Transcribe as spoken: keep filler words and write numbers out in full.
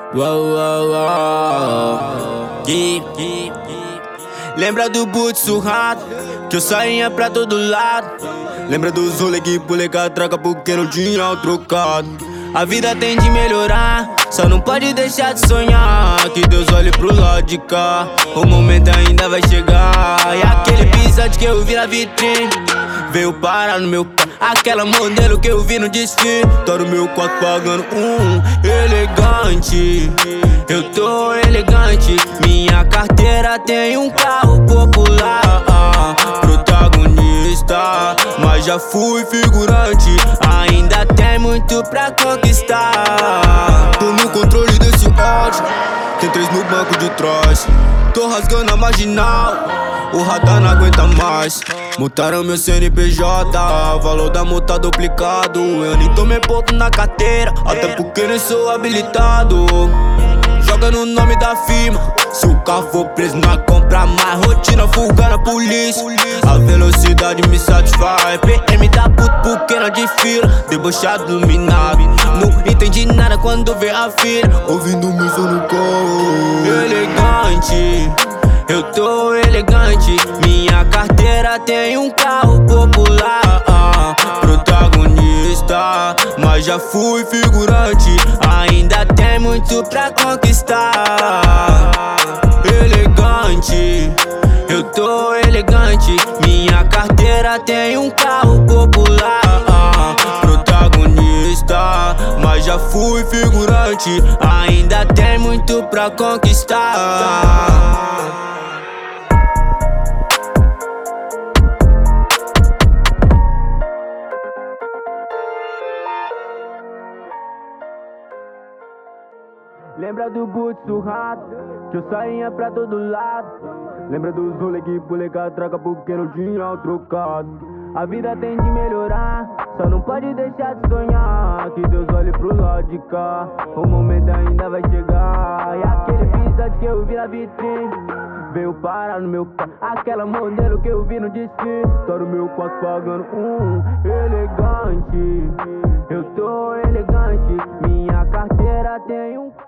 Uau, uau, uau. Que, que, que. Lembra do boot surrado, que eu saía pra todo lado. Lembra dos rolê que pulei com a troca porque não tinha trocado. A vida tem de melhorar, só não pode deixar de sonhar. Que Deus olhe pro lado de cá, o momento ainda vai chegar. E aquele episódio que eu vi na vitrine veio parar no meu pé. Aquela modelo que eu vi no desfile tá no meu quarto pagando um elegante. Eu tô elegante, minha carteira tem um carro popular. Protagonista, mas já fui figurante. Ainda tem muito pra conquistar. Tô no controle desse ódio, tem três no banco de trás. Tô rasgando a marginal, o radar não aguenta mais. Multaram meu C N P J, valor da multa duplicado. Eu nem tomei ponto na carteira, até porque nem sou habilitado. Joga no nome da firma, se o carro for preso nós compra mais. Rotina fuga na polícia, a velocidade me satisfaz. P M da puto porque não de fila, debochado iluminado. Não entendi nada quando vê a filha, ouvindo música no carro. Elegante, eu tô elegante, minha carteira tem um carro popular. Protagonista, mas já fui figurante. Ainda tem muito pra conquistar. Elegante, eu tô elegante, minha carteira tem um carro popular. Protagonista, mas já fui figurante. Ainda tem muito pra conquistar. Lembra do boot surrado, que eu saía pra todo lado. Lembra dos rolê que pulei com a troca porque não tinha trocado. A vida tem de melhorar, só não pode deixar de sonhar. Que Deus olhe pro lado de cá, o momento ainda vai chegar. E aquele episódio que eu vi na vitrine veio parar no meu pé. Aquela modelo que eu vi no desfile tá no meu quarto pagando um elegante. Eu tô elegante, minha carteira tem um